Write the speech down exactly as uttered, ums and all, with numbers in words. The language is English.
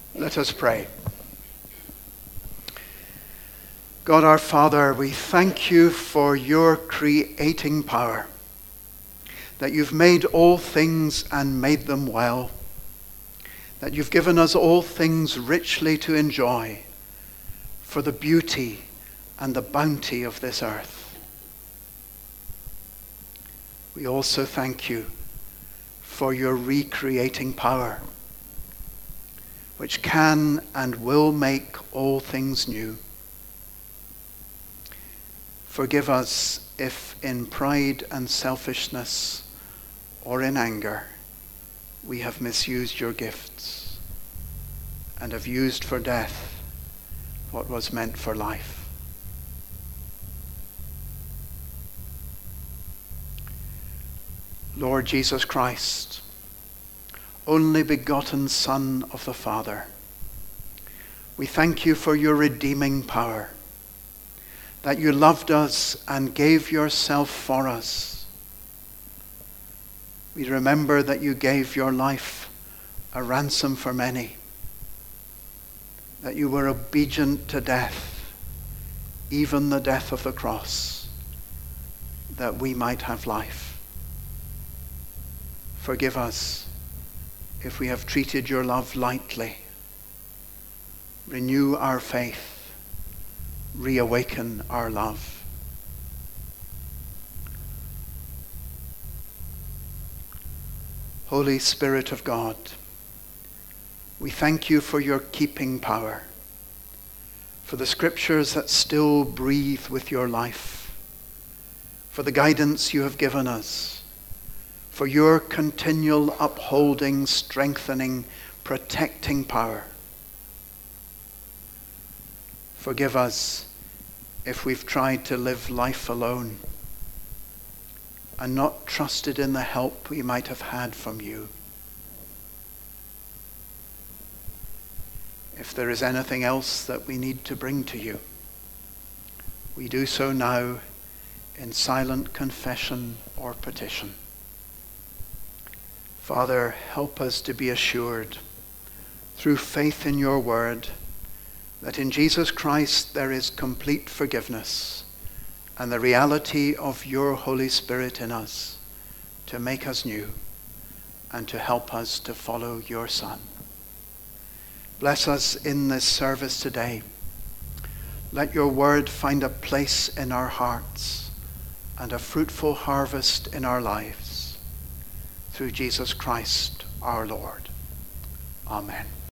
Let us pray. God our Father, we thank you for your creating power, that you've made all things and made them well, that you've given us all things richly to enjoy for the beauty and the bounty of this earth. We also thank you for your recreating power, which can and will make all things new. Forgive us if in pride and selfishness or in anger we have misused your gifts and have used for death what was meant for life. Lord Jesus Christ, only begotten Son of the Father, we thank you for your redeeming power, that you loved us and gave yourself for us. We remember that you gave your life a ransom for many, that you were obedient to death, even the death of the cross, that we might have life. Forgive us if we have treated your love lightly. Renew our faith. Reawaken our love. Holy Spirit of God, we thank you for your keeping power, for the scriptures that still breathe with your life, for the guidance you have given us, for your continual upholding, strengthening, protecting power. Forgive us if we've tried to live life alone and not trusted in the help we might have had from you. If there is anything else that we need to bring to you, we do so now in silent confession or petition. Father, help us to be assured through faith in your word that in Jesus Christ there is complete forgiveness and the reality of your Holy Spirit in us to make us new and to help us to follow your Son. Bless us in this service today. Let your word find a place in our hearts and a fruitful harvest in our lives. Through Jesus Christ our Lord. Amen.